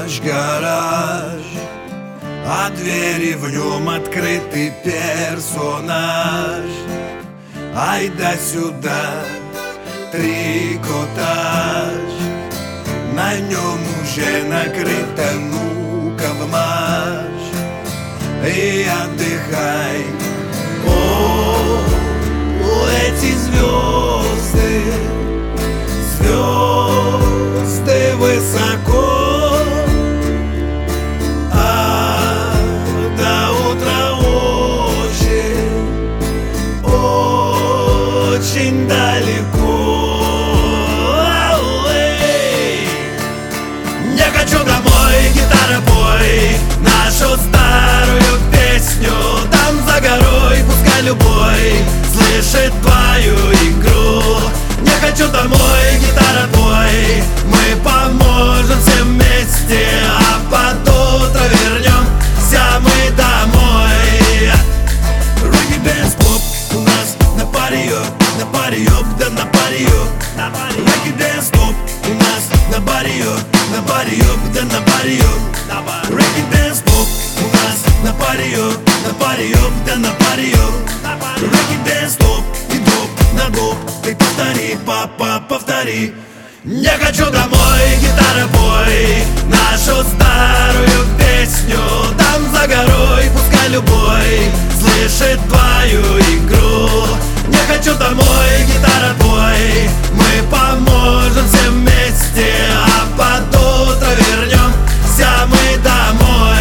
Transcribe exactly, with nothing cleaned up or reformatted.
ночь гараж, а двери в нем открытый персонаж. Ай да сюда трикотаж, на нем уже накрыто, ну-ка в марш и отдыхай. О, эти звезды, звезды высоко, а до утра очень, очень далеко. Я хочу домой, гитара, пой нашу старую песню. Там за горой, пускай любой слышит твою игру. Я хочу домой, гитара, пой, мы поможем все вместе, а под утро вернемся мы домой. Reggae Dance Pop у нас на паре, на паре, да на паре. Reggae Dance Pop у нас на баре, на баре, да на баре. Reggae Dance Pop у нас на паре, на паре, да на паре. Reggae Dance Pop и доп на доп, ты повтори, папа, повтори. Я хочу домой, гитара, пой нашу старую песню. Там за горой, пускай любой слышит твою игру. Я хочу домой, гитара, пой, мы поможем все вместе, а под утро вернемся мы домой.